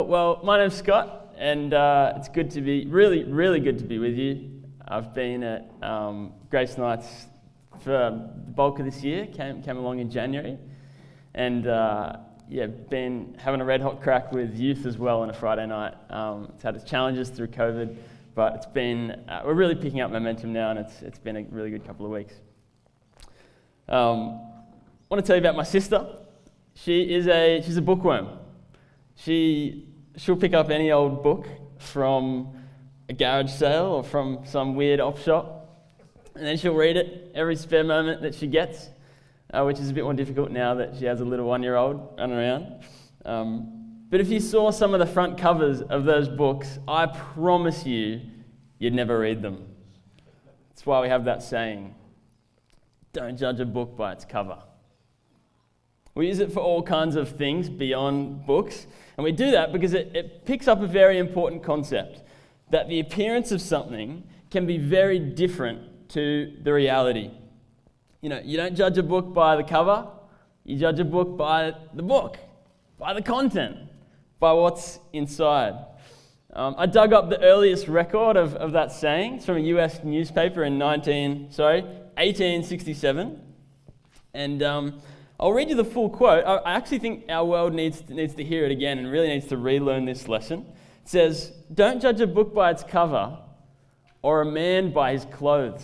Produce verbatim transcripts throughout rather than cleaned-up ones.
Well, my name's Scott, and uh, it's good to be, really, really good to be with you. I've been at um, Grace Nights for the bulk of this year, came came along in January, and uh, yeah, been having a red hot crack with youth as well on a Friday night. Um, it's had its challenges through COVID, but it's been, uh, we're really picking up momentum now, and it's it's been a really good couple of weeks. Um, I want to tell you about my sister. She is a, she's a bookworm. She, she'll pick up any old book from a garage sale or from some weird op shop, and then she'll read it every spare moment that she gets, uh, which is a bit more difficult now that she has a little one-year-old running around. Um, but if you saw some of the front covers of those books, I promise you, you'd never read them. That's why we have that saying, don't judge a book by its cover. We use it for all kinds of things beyond books, and we do that because it, it picks up a very important concept, that the appearance of something can be very different to the reality. You know, you don't judge a book by the cover, you judge a book by the book, by the content, by what's inside. Um, I dug up the earliest record of, of that saying. It's from a U S newspaper in nineteen, sorry, eighteen sixty-seven, and um, I'll read you the full quote. I actually think our world needs to, needs to hear it again and really needs to relearn this lesson. It says, don't judge a book by its cover or a man by his clothes.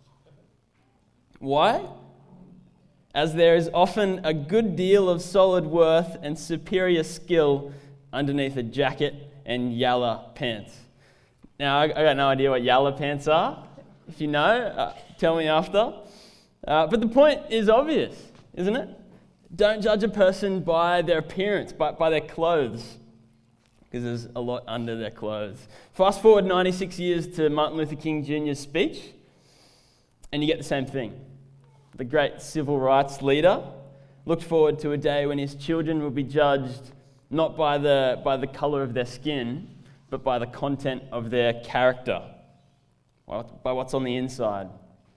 Why? As there is often a good deal of solid worth and superior skill underneath a jacket and yalla pants. Now, I, I got no idea what yalla pants are. If you know, uh, tell me after. Uh, but the point is obvious, isn't it? Don't judge a person by their appearance, but by their clothes, because there's a lot under their clothes. Fast forward ninety-six years to Martin Luther King Junior's speech, and you get the same thing. The great civil rights leader looked forward to a day when his children would be judged not by the, by the color of their skin, but by the content of their character, by what's on the inside.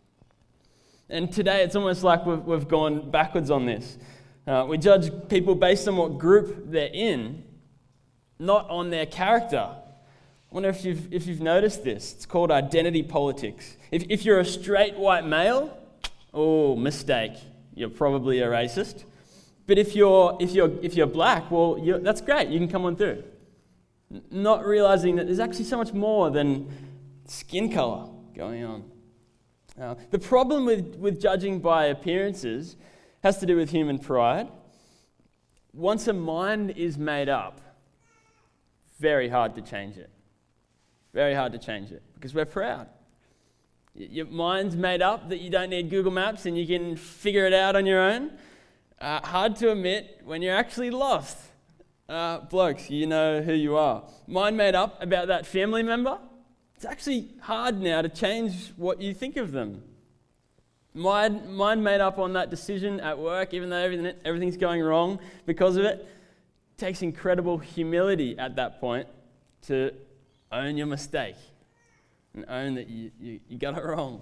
And today it's almost like we've, we've gone backwards on this. Uh, we judge people based on what group they're in, not on their character. I wonder if you've, if you've noticed this. It's called identity politics. If, if you're a straight white male, oh, mistake. You're probably a racist. But if you're if you're if you're black, well, you're, that's great. You can come on through. Not realizing that there's actually so much more than skin color going on. Uh, the problem with, with judging by appearances has to do with human pride. Once a mind is made up, very hard to change it. Very hard to change it because we're proud. Your mind's made up that you don't need Google Maps and you can figure it out on your own. Uh, hard to admit when you're actually lost. Uh, blokes, you know who you are. Mind made up about that family member. It's actually hard now to change what you think of them. Mind, mind made up on that decision at work, even though everything, everything's going wrong because of it, takes incredible humility at that point to own your mistake and own that you, you, you got it wrong.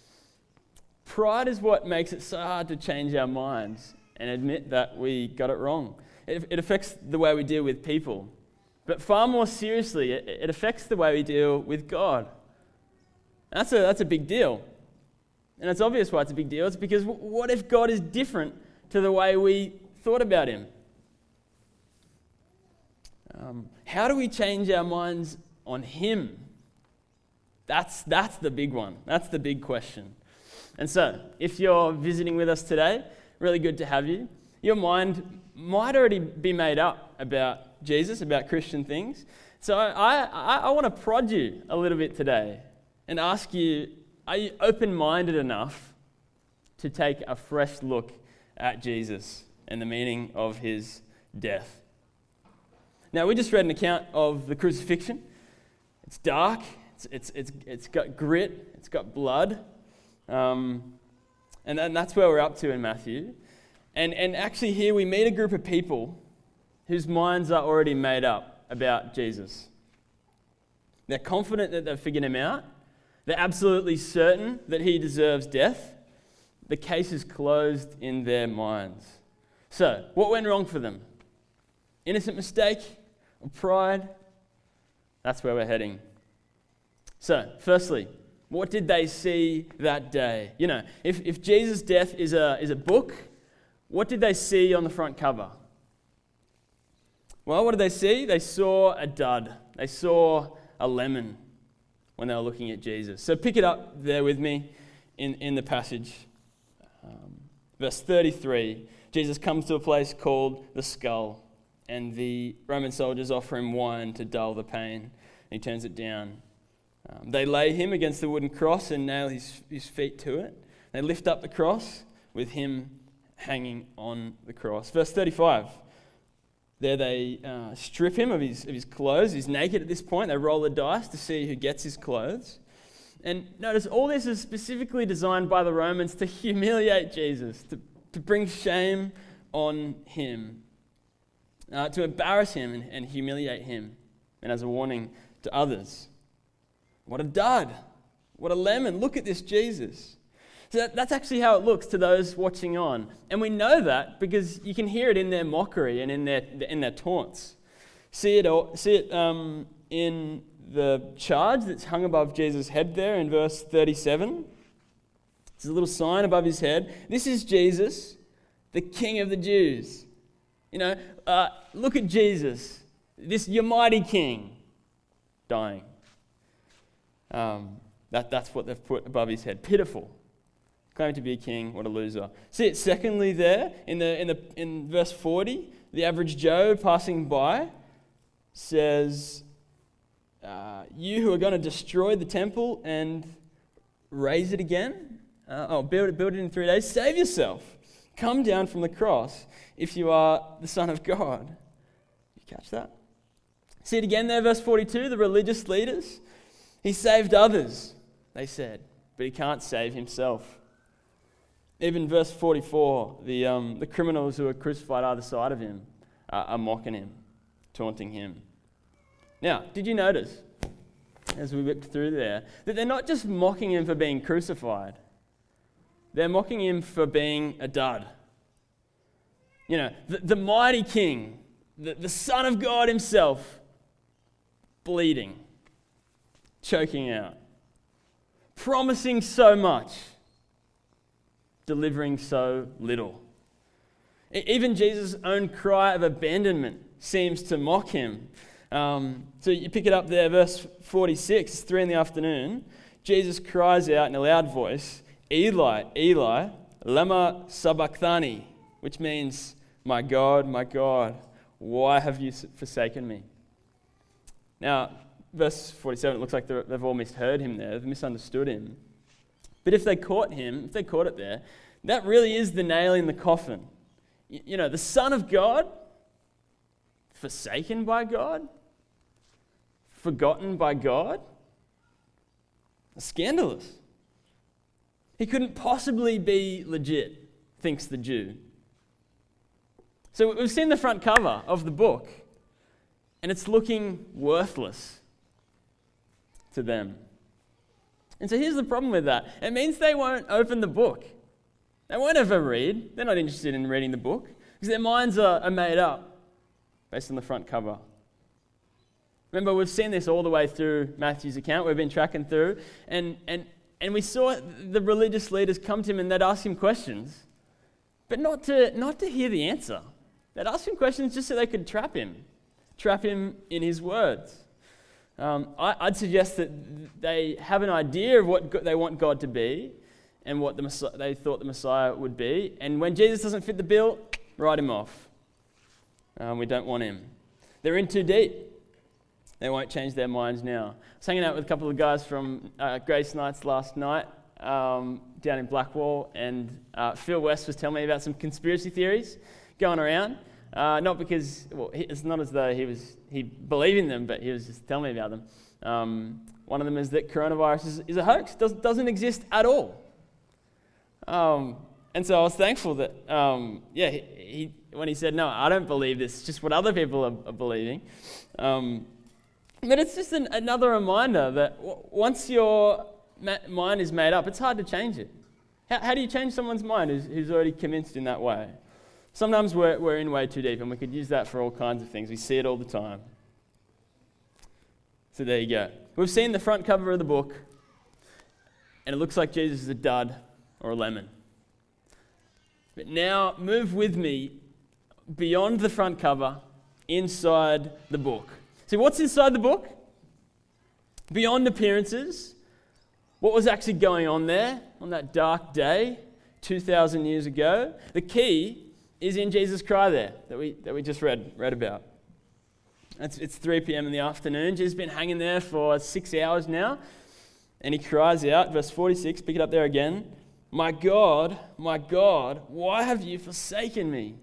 Pride is what makes it so hard to change our minds and admit that we got it wrong. It, it affects the way we deal with people. But far more seriously, it, it affects the way we deal with God. And that's a, that's a big deal. And it's obvious why it's a big deal. It's because w- what if God is different to the way we thought about him? Um, how do we change our minds on him? That's, that's the big one. That's the big question. And so, if you're visiting with us today, really good to have you. Your mind might already be made up about Jesus, about Christian things. So I, I, I want to prod you a little bit today and ask you, are you open-minded enough to take a fresh look at Jesus and the meaning of his death? Now, we just read an account of the crucifixion. It's dark, it's, it's, it's, it's got grit, it's got blood, um, and, and that's where we're up to in Matthew. And, and actually here we meet a group of people whose minds are already made up about Jesus. They're confident that they've figured him out. They're absolutely certain that he deserves death. The case is closed in their minds. So, what went wrong for them? Innocent mistake or pride? That's where we're heading. So, firstly, what did they see that day? You know, if, if Jesus' death is a, is a book, what did they see on the front cover? Well, what did they see? They saw a dud. They saw a lemon when they were looking at Jesus. So pick it up there with me in, in the passage. Um, verse thirty-three, Jesus comes to a place called the Skull, and the Roman soldiers offer him wine to dull the pain, and he turns it down. Um, they lay him against the wooden cross and nail his, his feet to it. They lift up the cross with him hanging on the cross. Verse thirty-five, there they uh, strip him of his, of his clothes. He's naked at this point. They roll the dice to see who gets his clothes. And notice all this is specifically designed by the Romans to humiliate Jesus, to, to bring shame on him, uh, to embarrass him and, and humiliate him, and as a warning to others. What a dud. What a lemon. Look at this Jesus. So that, that's actually how it looks to those watching on. And we know that because you can hear it in their mockery and in their in their taunts. See it, all, see it um, in the charge that's hung above Jesus' head there in verse thirty-seven. There's a little sign above his head. This is Jesus, the King of the Jews. You know, uh, look at Jesus, this your mighty King, dying. Um, that, that's what they've put above his head. Pitiful. Claiming to be a king, what a loser. See it secondly there in the in the in verse forty, the average Joe passing by says, uh, you who are going to destroy the temple and raise it again, uh, oh, build it, build it in three days, save yourself. Come down from the cross if you are the Son of God. You catch that? See it again there, verse forty-two, the religious leaders. He saved others, they said, but he can't save himself. Even verse forty-four, the um, the criminals who are crucified either side of him uh, are mocking him, taunting him. Now, did you notice, as we whipped through there, that they're not just mocking him for being crucified. They're mocking him for being a dud. You know, the, the mighty king, the, the Son of God himself, bleeding, choking out, promising so much, delivering so little. Even Jesus' own cry of abandonment seems to mock him. Um, so you pick it up there, verse forty-six, it's three in the afternoon. Jesus cries out in a loud voice, Eli, Eli, lama sabachthani, which means, my God, my God, why have you forsaken me? Now, verse forty-seven, it looks like they've all misheard him there, they've misunderstood him. But if they caught him, if they caught it there, that really is the nail in the coffin. You know, the Son of God, forsaken by God, forgotten by God. Scandalous. He couldn't possibly be legit, thinks the Jew. So we've seen the front cover of the book, and it's looking worthless to them. And so here's the problem with that. It means they won't open the book. They won't ever read. They're not interested in reading the book because their minds are, are made up based on the front cover. Remember, we've seen this all the way through Matthew's account. We've been tracking through. And, and, and we saw the religious leaders come to him and they'd ask him questions, but not to, not to hear the answer. They'd ask him questions just so they could trap him, trap him in his words. Um, I, I'd suggest that they have an idea of what God, they want God to be and what the Messiah, they thought the Messiah would be. And when Jesus doesn't fit the bill, write him off. Um, we don't want him. They're in too deep. They won't change their minds now. I was hanging out with a couple of guys from uh, Grace Nights last night um, down in Blackwall, and uh, Phil West was telling me about some conspiracy theories going around. Uh, not because, well, he, it's not as though he was he believed in them, but he was just telling me about them. Um, one of them is that coronavirus is, is a hoax, does, doesn't exist at all. Um, and so I was thankful that, um, yeah, he, he when he said, no, I don't believe this, it's just what other people are, are believing. Um, but it's just an, another reminder that w- once your ma- mind is made up, it's hard to change it. How, how do you change someone's mind who's, who's already convinced in that way? Sometimes we're, we're in way too deep, and we could use that for all kinds of things. We see it all the time. So there you go. We've seen the front cover of the book, and it looks like Jesus is a dud or a lemon. But now move with me beyond the front cover, inside the book. See, what's inside the book? Beyond appearances, what was actually going on there on that dark day two thousand years ago? The key is in Jesus' cry there that we that we just read read about. It's, it's three p.m. in the afternoon. Jesus has been hanging there for six hours now. And he cries out, verse forty-six, pick it up there again. My God, my God, why have you forsaken me?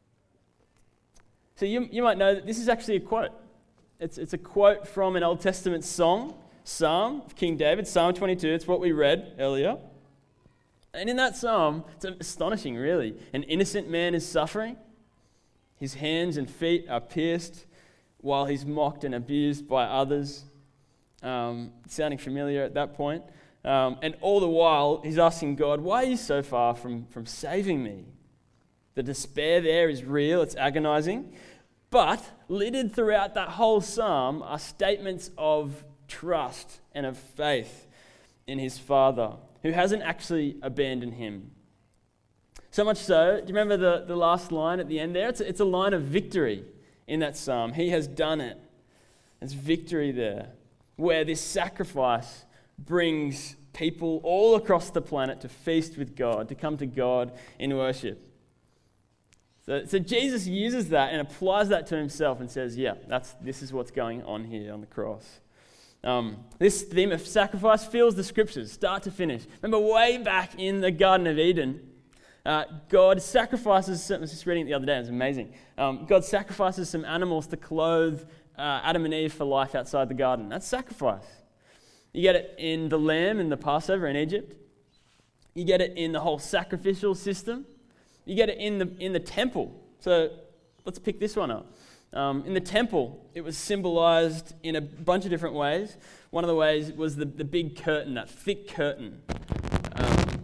So you, you might know that this is actually a quote. It's, it's a quote from an Old Testament song, Psalm of King David, Psalm twenty-two. It's what we read earlier. And in that psalm, it's astonishing, really. An innocent man is suffering. His hands and feet are pierced while he's mocked and abused by others. Um, sounding familiar at that point. Um, and all the while, he's asking God, why are you so far from, from saving me? The despair there is real, it's agonizing. But littered throughout that whole psalm are statements of trust and of faith in his Father, who hasn't actually abandoned him. So much so, do you remember the, the last line at the end there? It's a, it's a line of victory in that psalm. He has done it. There's victory there, where this sacrifice brings people all across the planet to feast with God, to come to God in worship. So, so Jesus uses that and applies that to himself and says, yeah, that's this is what's going on here on the cross. Um, this theme of sacrifice fills the scriptures, start to finish. Remember way back in the Garden of Eden, uh, God sacrifices, I was just reading it the other day, it was amazing. Um, God sacrifices some animals to clothe uh, Adam and Eve for life outside the garden. That's sacrifice. You get it in the lamb in the Passover in Egypt. You get it in the whole sacrificial system. You get it in the in the temple. So let's pick this one up. Um, in the temple, it was symbolized in a bunch of different ways. One of the ways was the, the big curtain, that thick curtain. Um,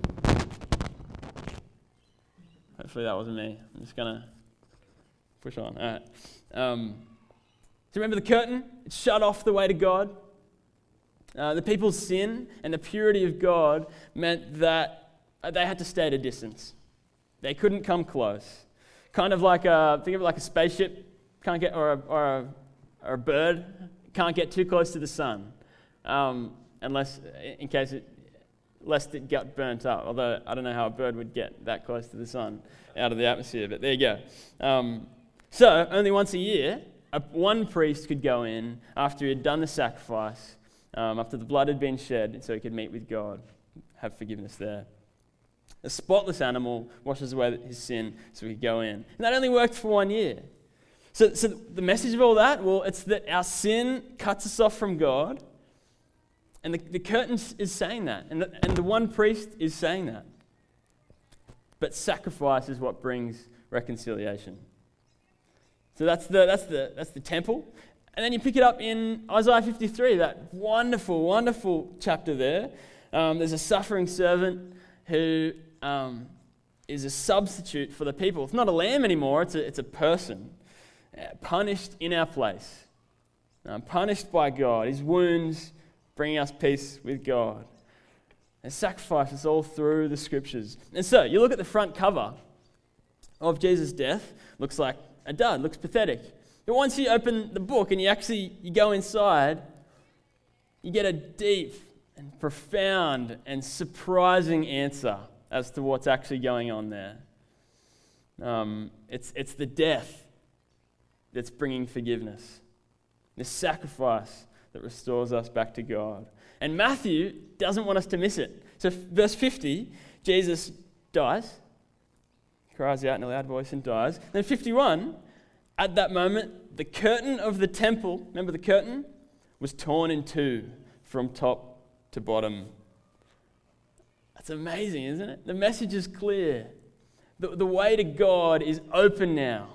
hopefully that wasn't me. I'm just going to push on. All right. Um, so remember the curtain? It shut off the way to God. Uh, the people's sin and the purity of God meant that they had to stay at a distance. They couldn't come close. Kind of like a, think of it like a spaceship. Can't get, or a, or a, or a bird can't get too close to the sun, um, unless, in case it, lest it got burnt up. Although I don't know how a bird would get that close to the sun out of the atmosphere, but there you go. Um, so only once a year, a, one priest could go in after he had done the sacrifice, um, after the blood had been shed, so he could meet with God, have forgiveness there. A spotless animal washes away his sin, so he could go in, and that only worked for one year. So, so the message of all that, well, it's that our sin cuts us off from God, and the, the curtain is saying that, and the, and the one priest is saying that. But sacrifice is what brings reconciliation. So that's the that's the that's the temple, and then you pick it up in Isaiah fifty-three, that wonderful, wonderful chapter there. Um, there's a suffering servant who um, is a substitute for the people. It's not a lamb anymore; it's a it's a person. Punished in our place, um, punished by God. His wounds bring us peace with God. And sacrifices all through the scriptures. And so you look at the front cover of Jesus' death, looks like a dud, looks pathetic. But once you open the book and you actually you go inside, you get a deep and profound and surprising answer as to what's actually going on there. Um, it's it's the death that's bringing forgiveness. This sacrifice that restores us back to God. And Matthew doesn't want us to miss it. So verse fifty, Jesus dies, cries out in a loud voice and dies. Then fifty-one, at that moment, the curtain of the temple, remember the curtain, was torn in two from top to bottom. That's amazing, isn't it? The message is clear. The, the way to God is open now.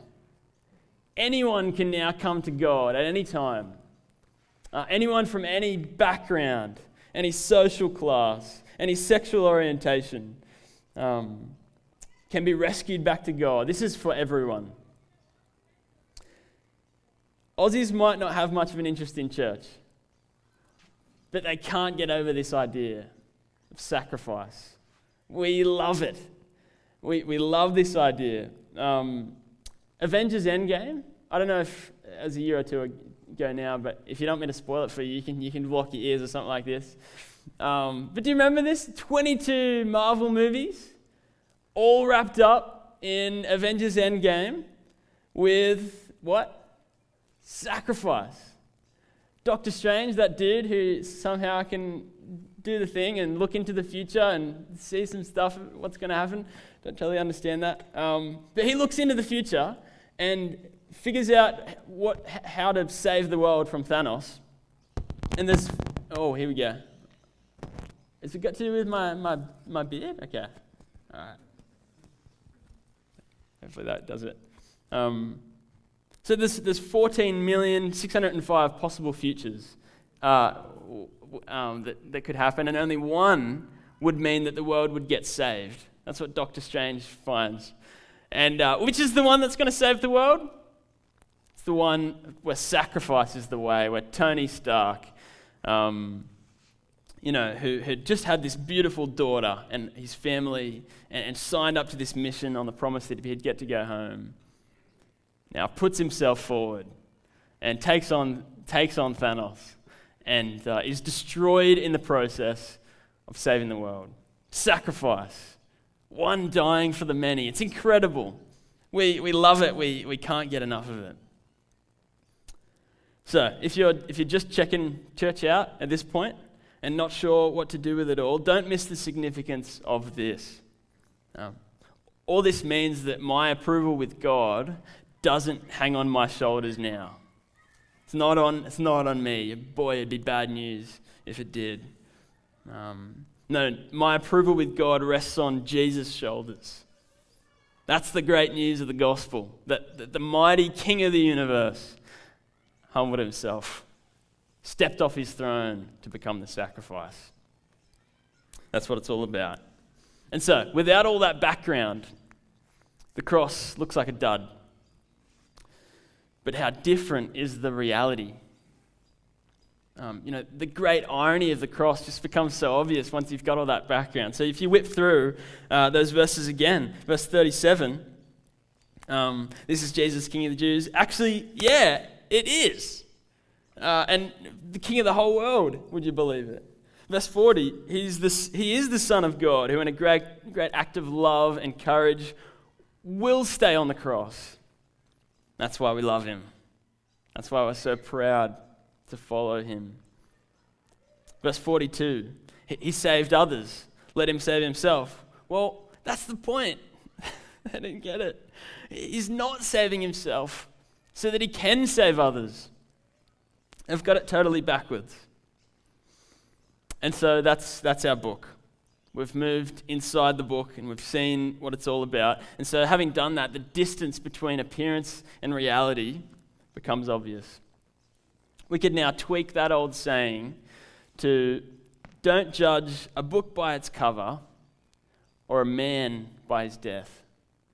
Anyone can now come to God at any time. Uh, anyone from any background, any social class, any sexual orientation um, can be rescued back to God. This is for everyone. Aussies might not have much of an interest in church. but they can't get over this idea of sacrifice. We love it. We we love this idea. Um, Avengers Endgame, I don't know if it was a year or two ago now, but if you don't want me to spoil it for you, you can you can block your ears or something like this. Um, but do you remember this? twenty-two Marvel movies, all wrapped up in Avengers Endgame with what? Sacrifice. Doctor Strange, that dude who somehow can do the thing and look into the future and see some stuff, what's going to happen. Don't totally understand that. Um, but he looks into the future and figures out what, how to save the world from Thanos. And there's, oh, here we go. Has it got to do with my, my, my beard? Okay. All right. Hopefully that does it. Um, so there's, there's fourteen million six hundred five possible futures uh, um, that, that could happen, and only one would mean that the world would get saved. That's what Doctor Strange finds. And uh, which is the one that's going to save the world? It's the one where sacrifice is the way, where Tony Stark, um, you know, who had just had this beautiful daughter and his family and, and signed up to this mission on the promise that he'd get to go home, now puts himself forward and takes on takes on Thanos and uh, is destroyed in the process of saving the world. Sacrifice. One dying for the many. It's incredible. We we love it. We we can't get enough of it. So if you're if you're just checking church out at this point and not sure what to do with it all, don't miss the significance of this. Um, all this means that my approval with God doesn't hang on my shoulders now. It's not on. It's not on me. Boy, it'd be bad news if it did. Um, no, my approval with God rests on Jesus' shoulders. That's the great news of the gospel. That, that the mighty King of the universe humbled himself, stepped off his throne to become the sacrifice. That's what it's all about. And so, without all that background, the cross looks like a dud. But how different is the reality? Um, you know, the great irony of the cross just becomes so obvious once you've got all that background. So if you whip through uh, those verses again, verse thirty-seven, um, this is Jesus, King of the Jews. Actually, yeah, it is. Uh, and the King of the whole world, would you believe it? Verse forty, he's this, he is the Son of God who in a great, great act of love and courage will stay on the cross. That's why we love him. That's why we're so proud to follow him. Verse forty-two, he saved others. Let him save himself. Well, that's the point. I didn't get it. He's not saving himself so that he can save others. I've got it totally backwards. And so that's that's our book. We've moved inside the book and we've seen what it's all about. And so having done that, the distance between appearance and reality becomes obvious. We could now tweak that old saying to don't judge a book by its cover or a man by his death.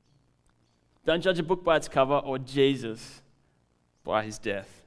Don't judge a book by its cover or Jesus by his death.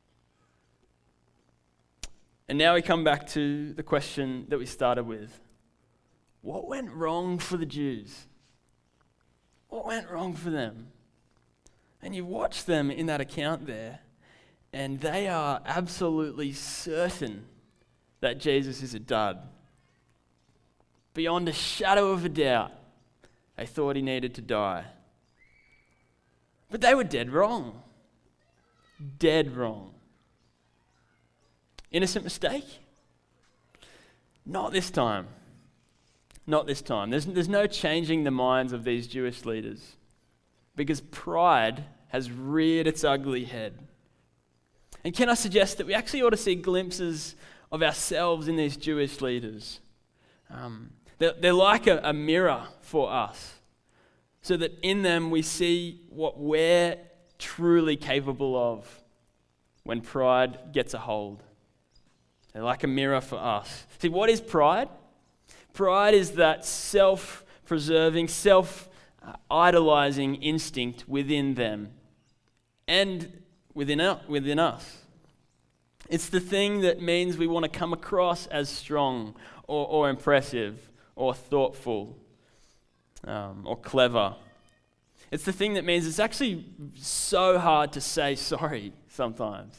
And now we come back to the question that we started with. What went wrong for the Jews? What went wrong for them? And you watch them in that account there, and they are absolutely certain that Jesus is a dud. Beyond a shadow of a doubt, they thought he needed to die. But they were dead wrong. Dead wrong. Innocent mistake? Not this time. Not this time. There's, there's no changing the minds of these Jewish leaders because pride has reared its ugly head. And can I suggest that we actually ought to see glimpses of ourselves in these Jewish leaders? Um, they're, they're like a, a mirror for us so that in them we see what we're truly capable of when pride gets a hold. They're like a mirror for us. See, what is pride? Pride is that self-preserving, self-idolizing instinct within them and within, within us. It's the thing that means we want to come across as strong or, or impressive or thoughtful um, or clever. It's the thing that means it's actually so hard to say sorry sometimes.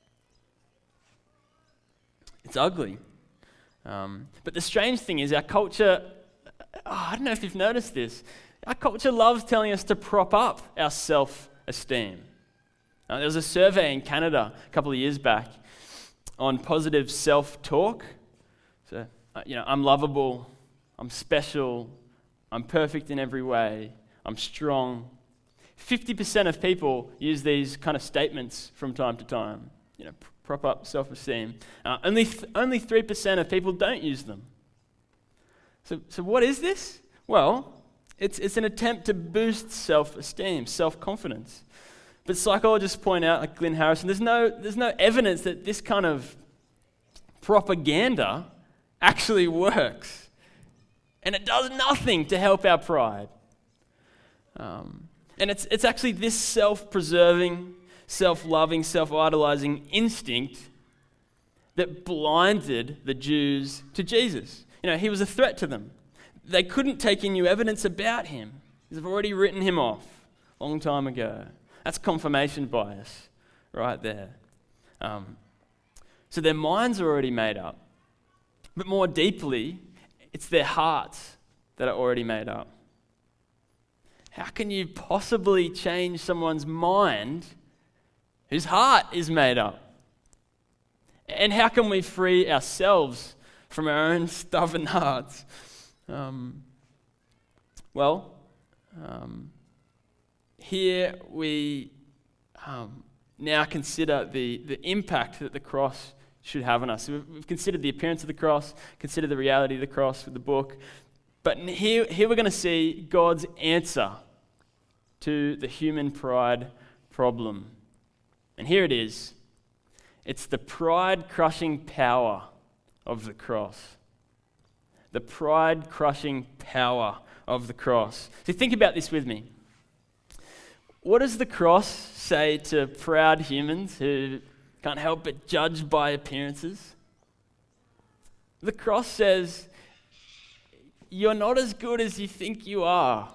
It's ugly. Um, but the strange thing is our culture, oh, I don't know if you've noticed this, our culture loves telling us to prop up our self-esteem. Uh, there was a survey in Canada a couple of years back on positive self-talk. So, uh, you know, I'm lovable, I'm special, I'm perfect in every way, I'm strong. fifty percent of people use these kind of statements from time to time, you know, pr- prop up self-esteem. Uh, only th- only three percent of people don't use them. So, so what is this? Well, it's it's an attempt to boost self-esteem, self-confidence. But psychologists point out, like Glyn Harrison, there's no there's no evidence that this kind of propaganda actually works, and it does nothing to help our pride. Um, and it's it's actually this self-preserving, self-loving, self-idolizing instinct that blinded the Jews to Jesus. You know, he was a threat to them. They couldn't take in new evidence about him. They've already written him off a long time ago. That's confirmation bias right there. Um, so their minds are already made up. But more deeply, it's their hearts that are already made up. How can you possibly change someone's mind whose heart is made up? And how can we free ourselves from our own stubborn hearts? Um, well, um, here we um, now consider the, the impact that the cross should have on us. So we've, we've considered the appearance of the cross, considered the reality of the cross with the book. But here, here we're going to see God's answer to the human pride problem. And here it is. It's the pride-crushing power of the cross. The pride-crushing power of the cross. So think about this with me. What does the cross say to proud humans who can't help but judge by appearances? The cross says, you're not as good as you think you are.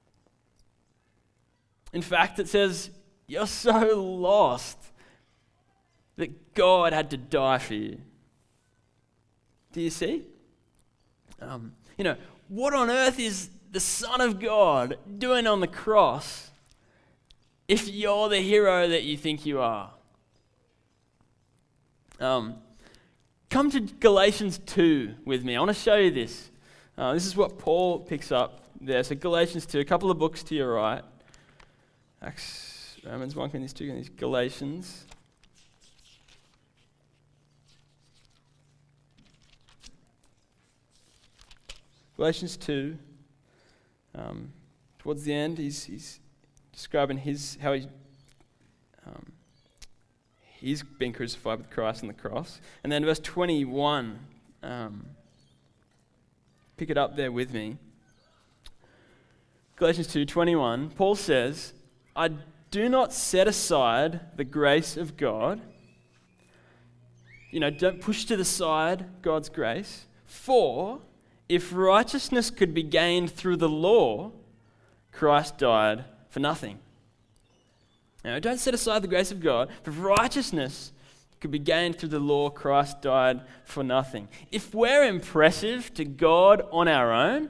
In fact, it says, you're so lost that God had to die for you. Do you see? Um, you know, what on earth is the Son of God doing on the cross if you're the hero that you think you are? Um, come to Galatians two with me. I want to show you this. Uh, this is what Paul picks up there. So Galatians two, a couple of books to your right. Acts, Romans, one Corinthians, two Corinthians, Galatians. Galatians two, um, towards the end, he's, he's describing his how he um, he's been crucified with Christ on the cross. And then verse twenty-one, um, pick it up there with me. Galatians two twenty-one, Paul says, I do not set aside the grace of God. You know, don't push to the side God's grace. For if righteousness could be gained through the law, Christ died for nothing. Now, don't set aside the grace of God. If righteousness could be gained through the law, Christ died for nothing. If we're impressive to God on our own,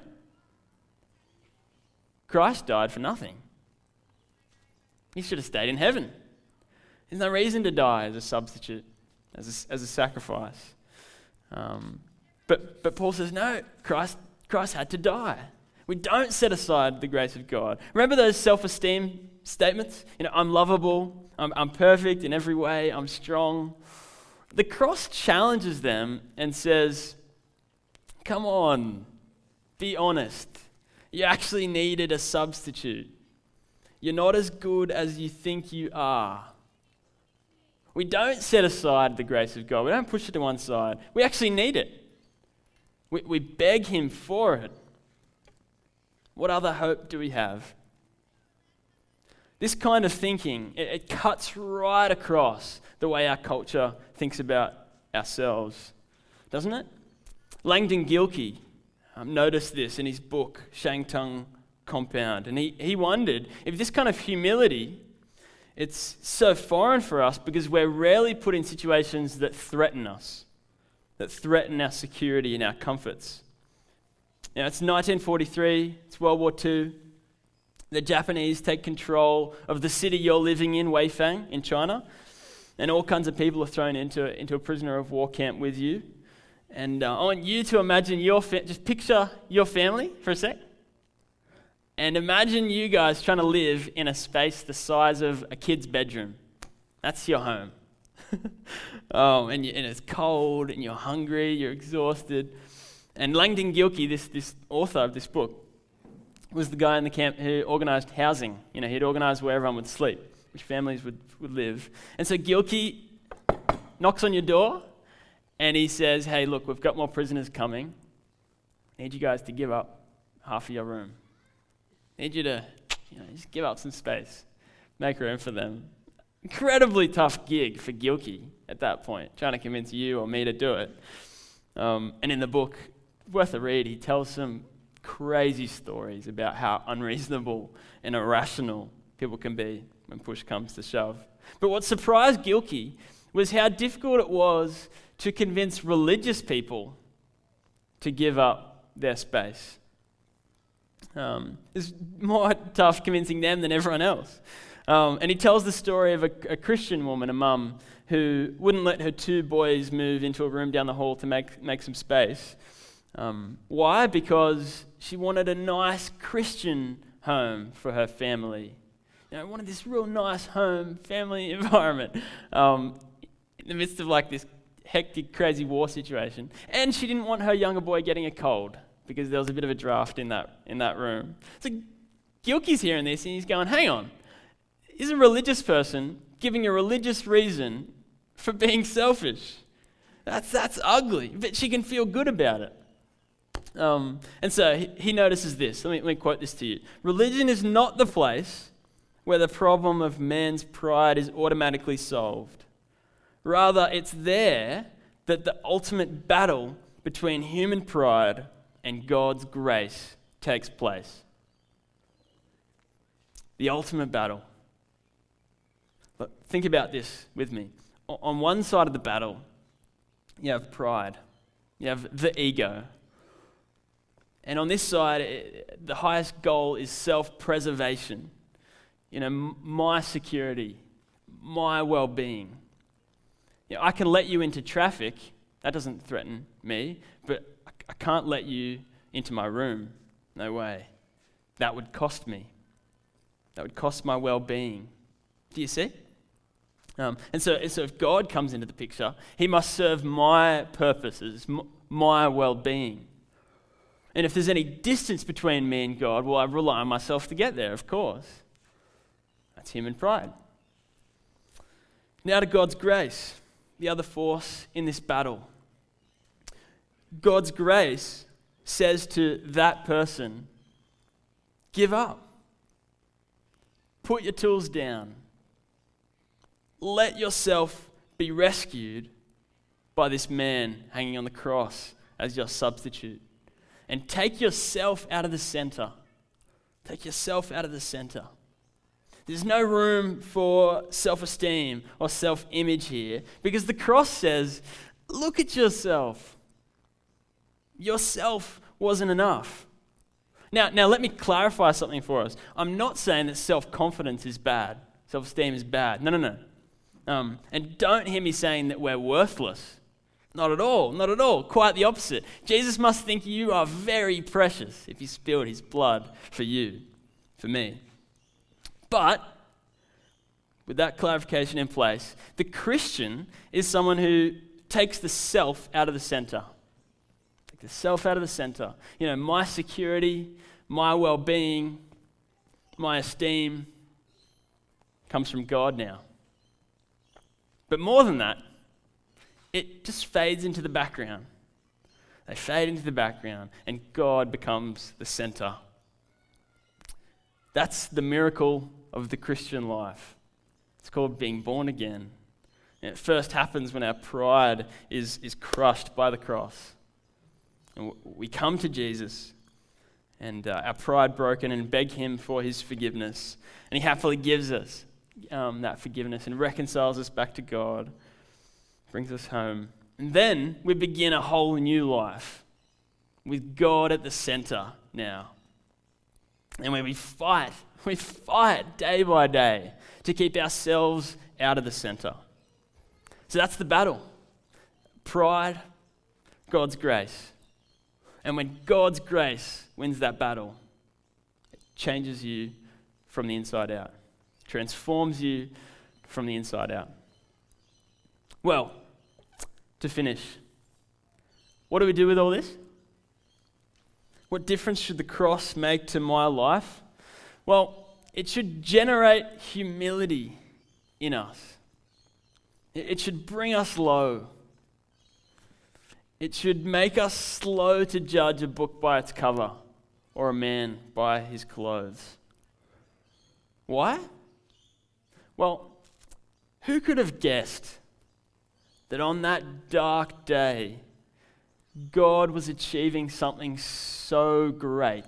Christ died for nothing. He should have stayed in heaven. There's no reason to die as a substitute, as a, as a sacrifice. Um, but but Paul says, no, Christ Christ had to die. We don't set aside the grace of God. Remember those self-esteem statements? You know, I'm lovable, I'm, I'm perfect in every way, I'm strong. The cross challenges them and says, come on, be honest. You actually needed a substitute. You're not as good as you think you are. We don't set aside the grace of God. We don't push it to one side. We actually need it. We, we beg him for it. What other hope do we have? This kind of thinking, it, it cuts right across the way our culture thinks about ourselves, doesn't it? Langdon Gilkey um, noticed this in his book, Shangtung Compound, and he, he wondered if this kind of humility, it's so foreign for us because we're rarely put in situations that threaten us, that threaten our security and our comforts. Now, it's nineteen forty-three, it's World War Two. The Japanese take control of the city you're living in, Weifang, in China, and all kinds of people are thrown into, into a prisoner of war camp with you. And uh, I want you to imagine your, fa- just picture your family for a sec, and imagine you guys trying to live in a space the size of a kid's bedroom. That's your home. oh, and, you, and it's cold, and you're hungry, you're exhausted. And Langdon Gilkey, this, this author of this book, was the guy in the camp who organised housing. You know, he'd organise where everyone would sleep, which families would, would live. And so Gilkey knocks on your door, and he says, hey, look, we've got more prisoners coming. I need you guys to give up half of your room. I need you to, you know, just give up some space. Make room for them. Incredibly tough gig for Gilkey at that point, trying to convince you or me to do it. Um, and in the book, worth a read, he tells some crazy stories about how unreasonable and irrational people can be when push comes to shove. But what surprised Gilkey was how difficult it was to convince religious people to give up their space. Um, it's more tough convincing them than everyone else. Um, and he tells the story of a, a Christian woman, a mum, who wouldn't let her two boys move into a room down the hall to make, make some space. Um, why? Because she wanted a nice Christian home for her family. You know, wanted this real nice home, family environment um, in the midst of like this hectic, crazy war situation. And she didn't want her younger boy getting a cold because there was a bit of a draft in that in that room. So Gilkey's hearing this and he's going, hang on, is a religious person giving a religious reason for being selfish? That's that's ugly, but she can feel good about it. Um, and so he, he notices this. Let me, let me quote this to you. Religion is not the place where the problem of man's pride is automatically solved. Rather, it's there that the ultimate battle between human pride and God's grace takes place. The ultimate battle. Look, think about this with me. O- on one side of the battle, you have pride. You have the ego. And on this side, it, the highest goal is self-preservation. You know, m- my security, my well-being. You know, I can let you into traffic. That doesn't threaten me. But I, I can't let you into my room. No way. That would cost me. That would cost my well-being. Do you see? Um, and so, so if God comes into the picture, he must serve my purposes, m- my well-being. And if there's any distance between me and God, well, I rely on myself to get there, of course. That's human pride. Now to God's grace, the other force in this battle. God's grace says to that person, give up. Put your tools down. Let yourself be rescued by this man hanging on the cross as your substitute. And take yourself out of the center. Take yourself out of the center. There's no room for self-esteem or self-image here because the cross says, look at yourself. Yourself wasn't enough. Now, now let me clarify something for us. I'm not saying that self-confidence is bad. Self-esteem is bad. No, no, no. Um, and don't hear me saying that we're worthless. Not at all, not at all. Quite the opposite. Jesus must think you are very precious if he spilled his blood for you, for me. But, with that clarification in place, the Christian is someone who takes the self out of the center. Take the self out of the center. You know, my security, my well-being, my esteem comes from God now. But more than that, it just fades into the background. They fade into the background, and God becomes the center. That's the miracle of the Christian life. It's called being born again. And it first happens when our pride is, is crushed by the cross. And we come to Jesus and uh, our pride broken and beg him for his forgiveness. And he happily gives us um, that forgiveness and reconciles us back to God, brings us home. And then we begin a whole new life with God at the center now. And when we fight, we fight day by day to keep ourselves out of the center. So that's the battle. Pride, God's grace. And when God's grace wins that battle, it changes you from the inside out, transforms you from the inside out. Well, to finish, what do we do with all this? What difference should the cross make to my life? Well, it should generate humility in us. It should bring us low. It should make us slow to judge a book by its cover or a man by his clothes. Why? Well, who could have guessed that on that dark day, God was achieving something so great?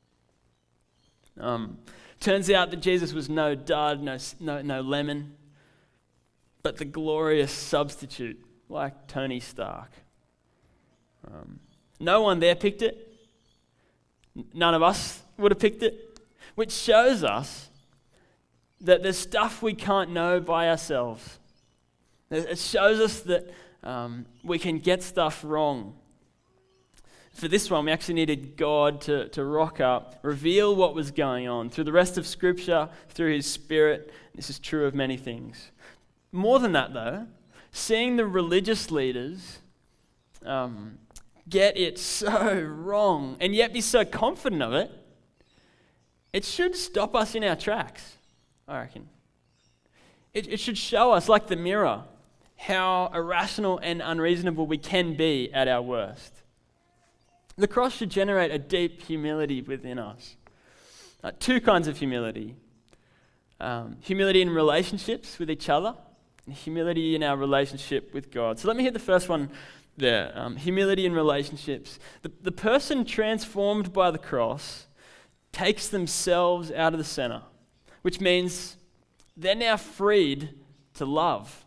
Um, turns out that Jesus was no dud, no, no, no lemon, but the glorious substitute, like Tony Stark. Um, no one there picked it. None of us would have picked it, which shows us that there's stuff we can't know by ourselves. It shows us that um, we can get stuff wrong. For this one, we actually needed God to, to rock up, reveal what was going on through the rest of Scripture, through his Spirit. This is true of many things. More than that, though, seeing the religious leaders um, get it so wrong and yet be so confident of it, it should stop us in our tracks, I reckon. It, it should show us, like the mirror, how irrational and unreasonable we can be at our worst. The cross should generate a deep humility within us. Uh, two kinds of humility. Um, humility in relationships with each other, and humility in our relationship with God. So let me hit the first one there. Um, humility in relationships. The, the person transformed by the cross takes themselves out of the center, which means they're now freed to love.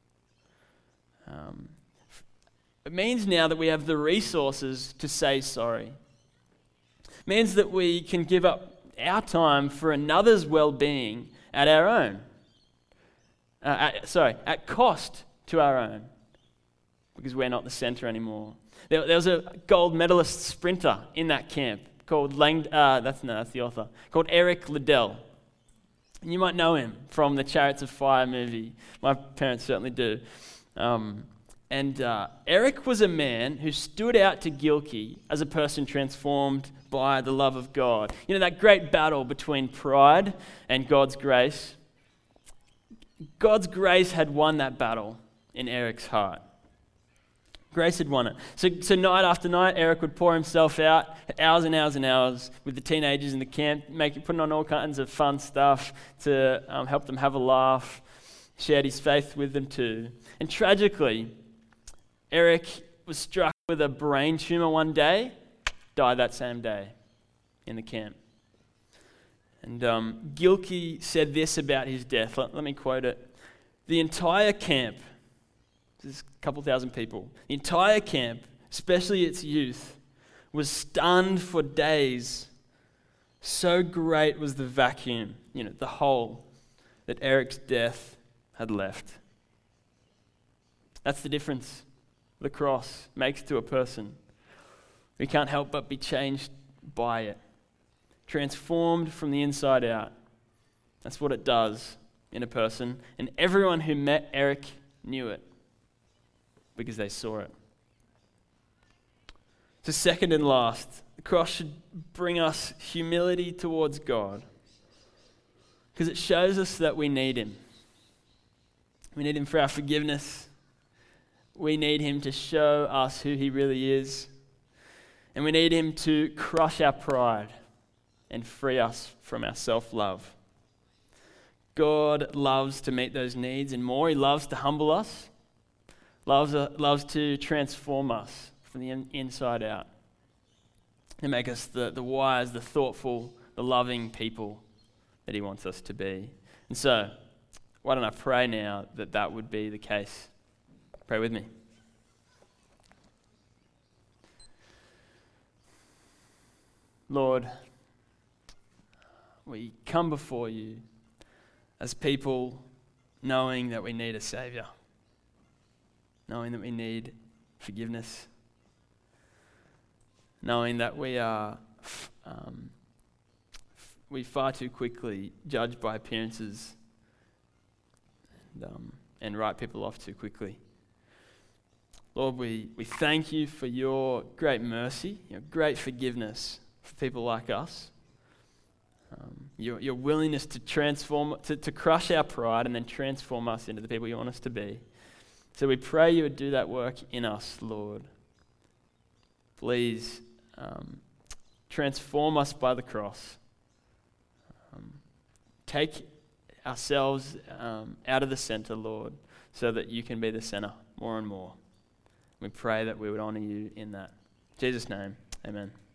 Um, it means now that we have the resources to say sorry. It means that we can give up our time for another's well-being at our own. Uh, at, sorry, at cost to our own, because we're not the center anymore. There, there was a gold medalist sprinter in that camp called Lang. Uh, that's no, that's the author. Called Eric Liddell. And you might know him from the Chariots of Fire movie. My parents certainly do. Um, and uh, Eric was a man who stood out to Gilkey as a person transformed by the love of God. You know, that great battle between pride and God's grace. God's grace had won that battle in Eric's heart. Grace had won it. So, so night after night, Eric would pour himself out, hours and hours and hours, with the teenagers in the camp, making, putting on all kinds of fun stuff to um, help them have a laugh, shared his faith with them too. And tragically, Eric was struck with a brain tumor one day, died that same day in the camp. And um, Gilkey said this about his death. Let, let me quote it. The entire camp, this is a couple thousand people, the entire camp, especially its youth, was stunned for days. So great was the vacuum, you know, the hole that Eric's death had left. That's the difference the cross makes to a person. We can't help but be changed by it. Transformed from the inside out. That's what it does in a person. And everyone who met Eric knew it because they saw it. So second and last, the cross should bring us humility towards God because it shows us that we need him. We need him for our forgiveness. We need him to show us who he really is. And we need him to crush our pride and free us from our self-love. God loves to meet those needs and more. He loves to humble us, loves, uh, loves to transform us from the in- inside out, and make us the, the wise, the thoughtful, the loving people that he wants us to be. And so, why don't I pray now that that would be the case? Pray with me. Lord, we come before you as people knowing that we need a Saviour, knowing that we need forgiveness, knowing that we are um, we far too quickly judge by appearances and, um, and write people off too quickly. Lord, we, we thank you for your great mercy, your great forgiveness for people like us. Um, your, your willingness to transform, to, to crush our pride and then transform us into the people you want us to be. So we pray you would do that work in us, Lord. Please um, transform us by the cross. Um, take ourselves um, out of the center, Lord, so that you can be the center more and more. We pray that we would honor you in that. In Jesus' name, amen.